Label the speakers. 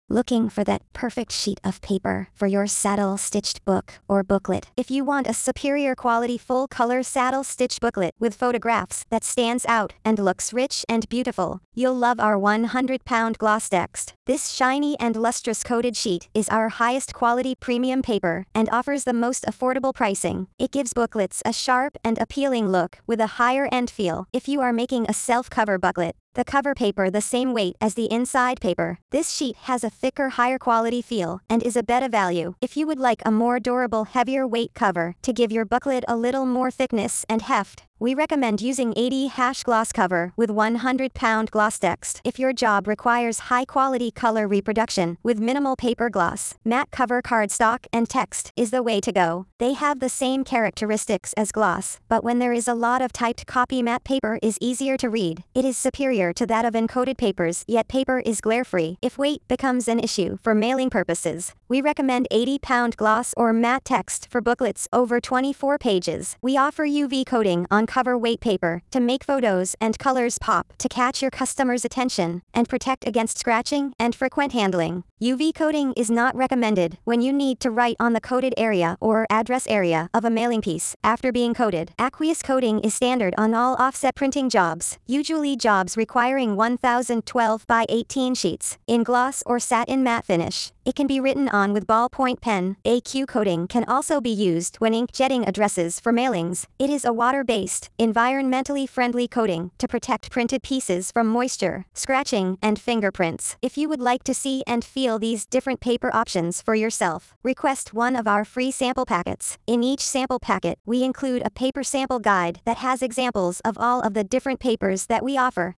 Speaker 1: Looking for that perfect sheet of paper for your saddle-stitched book or booklet? If you want a superior quality full-color saddle-stitch booklet with photographs that stands out and looks rich and beautiful, you'll love our 100-pound Glosstext. This shiny and lustrous coated sheet is our highest quality premium paper and offers the most affordable pricing. It gives booklets a sharp and appealing look with a higher-end feel. If you are making a self-cover booklet, the cover paper the same weight as the inside paper, this sheet has a thicker, higher quality feel and is a better value. If you would like a more durable, heavier weight cover to give your booklet a little more thickness and heft, we recommend using 80 gloss cover with 100-pound Glosstext. If your job requires high-quality color reproduction with minimal paper gloss, matte cover cardstock and text is the way to go. They have the same characteristics as gloss, but when there is a lot of typed copy, matte paper is easier to read. It is superior to that of encoded papers, yet paper is glare-free. If weight becomes an issue for mailing purposes, we recommend 80-pound gloss or matte text for booklets over 24 pages. We offer UV coating on cover weight paper to make photos and colors pop, to catch your customers' attention and protect against scratching and frequent handling. UV coating is not recommended when you need to write on the coated area or address area of a mailing piece after being coated. Aqueous coating is standard on all offset printing jobs, usually jobs requiring 1012 by 18 sheets, in gloss or satin matte finish. It can be written on with ballpoint pen. AQ coating can also be used when inkjetting addresses for mailings. It is a water-based, environmentally friendly coating to protect printed pieces from moisture, scratching, and fingerprints. If you would like to see and feel these different paper options for yourself, request one of our free sample packets. In each sample packet, we include a paper sample guide that has examples of all of the different papers that we offer.